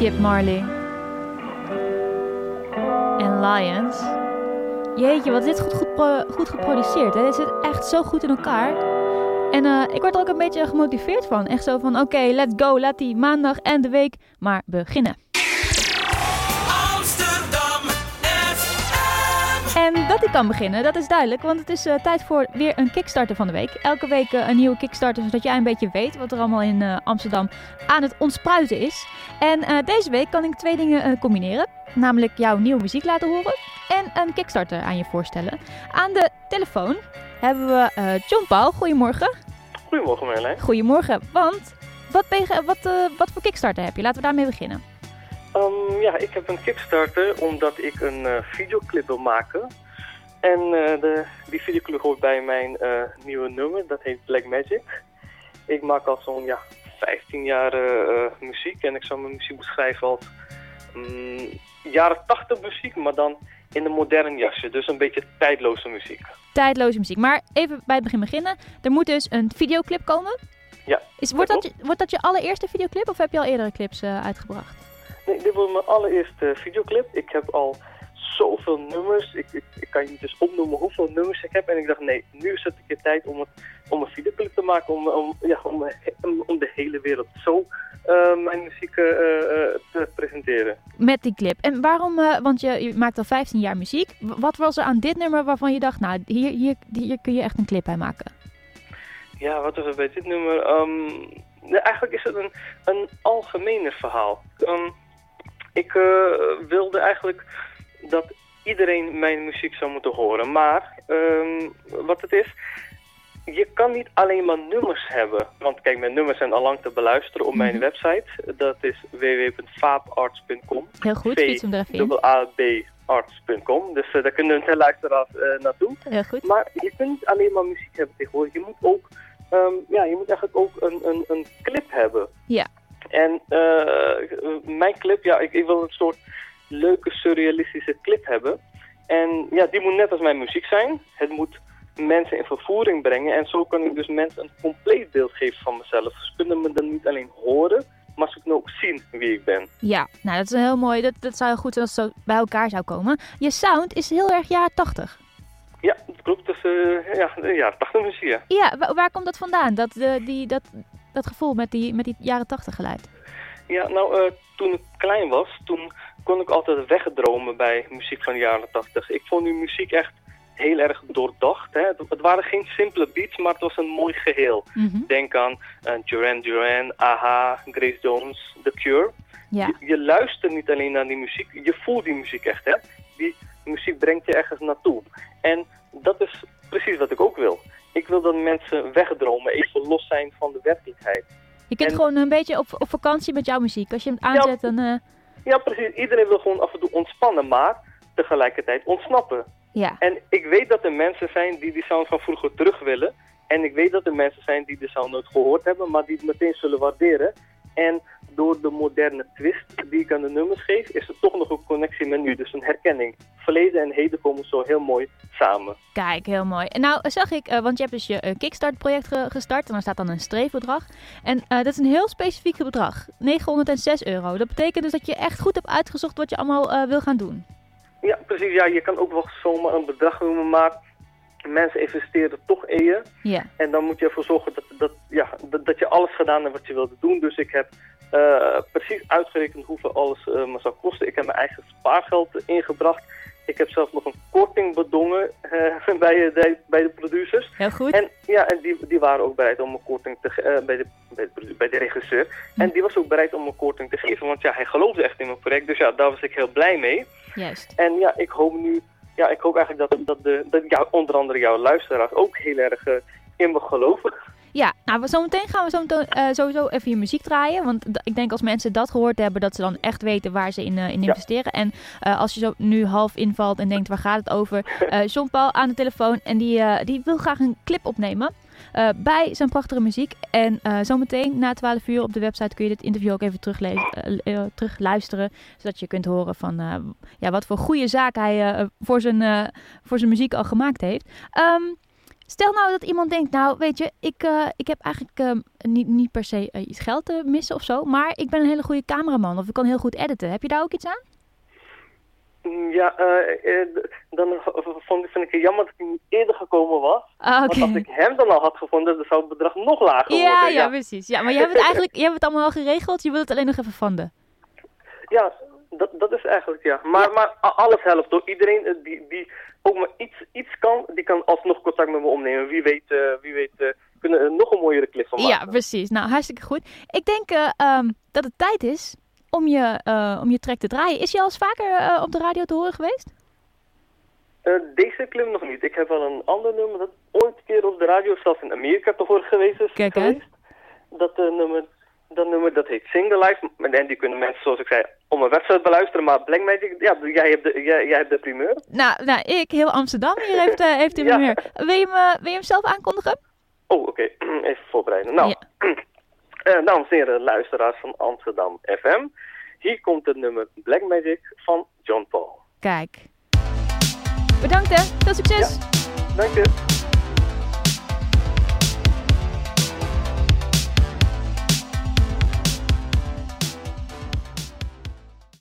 Skip Marley. En Lions. Jeetje, wat is dit goed geproduceerd. Hè? Dit zit echt zo goed in elkaar. En ik word er ook een beetje gemotiveerd van. Echt zo van, oké, let's go. Laat die maandag en de week maar beginnen. Amsterdam FM. En dat die kan beginnen, dat is duidelijk. Want het is tijd voor weer een Kickstarter van de week. Elke week een nieuwe Kickstarter, zodat jij een beetje weet wat er allemaal in Amsterdam aan het ontspruiten is. En deze week kan ik 2 dingen combineren. Namelijk jouw nieuwe muziek laten horen en een Kickstarter aan je voorstellen. Aan de telefoon hebben we John Paul. Goedemorgen. Goedemorgen Marjolein. Goedemorgen, want wat voor Kickstarter heb je? Laten we daarmee beginnen. Ja, ik heb een Kickstarter omdat ik een videoclip wil maken. En die videoclip hoort bij mijn nieuwe nummer, dat heet Black Magic. Ik maak al zo'n 15 jaar muziek en ik zou mijn muziek beschrijven als jaren 80 muziek, maar dan in een modern jasje. Dus een beetje tijdloze muziek. Tijdloze muziek. Maar even bij het begin beginnen. Er moet dus een videoclip komen. Ja. Wordt dat je allereerste videoclip of heb je al eerdere clips uitgebracht? Nee, dit wordt mijn allereerste videoclip. Ik heb al zoveel nummers. Ik kan je dus opnoemen hoeveel nummers ik heb. En ik dacht, nee, nu is het een keer tijd om een videoclip te maken. Om de hele wereld zo mijn muziek te presenteren. Met die clip. En waarom, want je maakt al 15 jaar muziek. Wat was er aan dit nummer waarvan je dacht, nou, hier kun je echt een clip bij maken? Ja, wat was er bij dit nummer? Eigenlijk is het een algemener verhaal. Ik wilde eigenlijk dat iedereen mijn muziek zou moeten horen. Maar wat het is, je kan niet alleen maar nummers hebben. Want kijk, mijn nummers zijn al lang te beluisteren op mijn website. Dat is www.vaaparts.com. Heel goed, fiets hem er even in. www.arts.com. Dus daar kunnen de luisteraars naartoe. Heel goed. Maar je kunt niet alleen maar muziek hebben tegenwoordig. Je moet ook, je moet eigenlijk ook een clip hebben. Ja. En mijn clip, ik wil een soort leuke surrealistische clip hebben. En ja, die moet net als mijn muziek zijn. Het moet mensen in vervoering brengen. En zo kan ik dus mensen een compleet beeld geven van mezelf. Ze kunnen me dan niet alleen horen, maar ze kunnen ook zien wie ik ben. Ja, nou dat is heel mooi. Dat zou heel goed zijn als het zo bij elkaar zou komen. Je sound is heel erg jaren 80. Ja, dat klopt. Dus de jaren 80 muziek, ja. Ja, waar komt dat vandaan? Dat gevoel met die jaren 80 geluid? Ja, nou, toen ik klein was, toen kon ik altijd wegdromen bij muziek van de jaren 80. Ik vond die muziek echt heel erg doordacht. Hè? Het waren geen simpele beats, maar het was een mooi geheel. Mm-hmm. Denk aan Duran Duran, A.H., Grace Jones, The Cure. Ja. Je luistert niet alleen naar die muziek, je voelt die muziek echt. Hè? Die muziek brengt je ergens naartoe. En dat is precies wat ik ook wil. Ik wil dat mensen wegdromen, even los zijn van de werkelijkheid. Je kunt gewoon een beetje op vakantie met jouw muziek. Als je hem aanzet, dan... Ja, precies. Iedereen wil gewoon af en toe ontspannen, maar tegelijkertijd ontsnappen. Ja. En ik weet dat er mensen zijn die sound van vroeger terug willen. En ik weet dat er mensen zijn die de sound nooit gehoord hebben, maar die het meteen zullen waarderen. En door de moderne twist die ik aan de nummers geef, is er toch nog een connectie met nu. Dus een herkenning. Verleden en heden komen zo heel mooi samen. Kijk, heel mooi. En nou zag ik, want je hebt dus je Kickstart-project gestart en daar staat dan een streefbedrag. En dat is een heel specifiek bedrag. €906. Dat betekent dus dat je echt goed hebt uitgezocht wat je allemaal wil gaan doen. Ja, precies. Ja, je kan ook wel zomaar een bedrag noemen, maar mensen investeren toch in je. Ja. En dan moet je ervoor zorgen dat je alles gedaan hebt wat je wilde doen. Dus ik heb precies uitgerekend hoeveel alles me zou kosten. Ik heb mijn eigen spaargeld ingebracht. Ik heb zelfs nog een korting bedongen bij de producers. Heel goed. En die waren ook bereid om een korting te bij de regisseur. En die was ook bereid om een korting te geven. Want ja, hij geloofde echt in mijn project. Dus ja, daar was ik heel blij mee. Juist. En ja, ik hoop eigenlijk dat onder andere jouw luisteraars ook heel erg in me geloven. Ja, nou zometeen gaan we sowieso even je muziek draaien. Want ik denk als mensen dat gehoord hebben, dat ze dan echt weten waar ze in investeren. En als je zo nu half invalt en denkt, waar gaat het over? John Paul aan de telefoon en die wil graag een clip opnemen. Bij zijn prachtige muziek. En zometeen na 12 uur op de website kun je dit interview ook even terugluisteren. Zodat je kunt horen van wat voor goede zaak hij voor zijn muziek al gemaakt heeft. Stel nou dat iemand denkt, nou weet je, ik heb eigenlijk niet per se iets geld te missen of zo, maar ik ben een hele goede cameraman of ik kan heel goed editen. Heb je daar ook iets aan? Ja, dan vind ik het jammer dat hij niet eerder gekomen was. Ah, oké. Want als ik hem dan al had gevonden, dan zou het bedrag nog lager worden. Ja, precies. Ja, maar je hebt het allemaal al geregeld, je wilt het alleen nog even vonden. Ja, dat is eigenlijk, ja. Maar alles helpt hoor. Iedereen die ook maar iets kan, die kan alsnog contact met me opnemen. Wie weet kunnen we er nog een mooiere clip van maken. Ja, precies. Nou, hartstikke goed. Ik denk dat het tijd is om je track te draaien. Is je al eens vaker op de radio te horen geweest? Deze clip nog niet. Ik heb wel een ander nummer dat ooit een keer op de radio, zelfs in Amerika te horen geweest is. Kijk uit. Dat nummer dat heet Single Life. En die kunnen mensen, zoals ik zei, op mijn website beluisteren. Maar Black Magic, ja, jij hebt de primeur. Nou, ik, heel Amsterdam, hier heeft de primeur. Wil je hem zelf aankondigen? Oh, oké. Even voorbereiden. Nou, dames en heren, luisteraars van Amsterdam FM. Hier komt het nummer Black Magic van John Paul. Kijk. Bedankt hè. Veel succes. Ja, dank je.